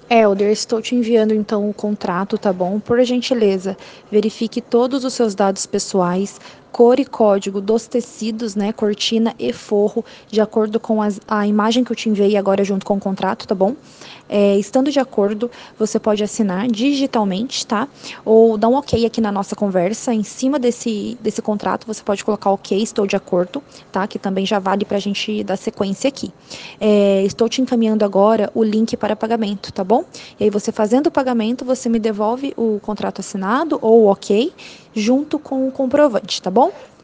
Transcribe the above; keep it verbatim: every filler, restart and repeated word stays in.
Elder, estou te enviando então o contrato, tá bom? Por gentileza, verifique todos os seus dados pessoais, cor e código dos tecidos, né? Cortina e forro, de acordo com as, a imagem que eu te enviei agora junto com o contrato, tá bom? É, estando de acordo, você pode assinar digitalmente, tá? Ou dar um ok aqui na nossa conversa. Em cima desse, desse contrato, você pode colocar ok, estou de acordo, tá? Que também já vale para a gente dar sequência aqui. É, estou te encaminhando agora o link para pagamento, tá bom? E aí, você fazendo o pagamento, você me devolve o contrato assinado ou o ok, junto com o comprovante, tá bom?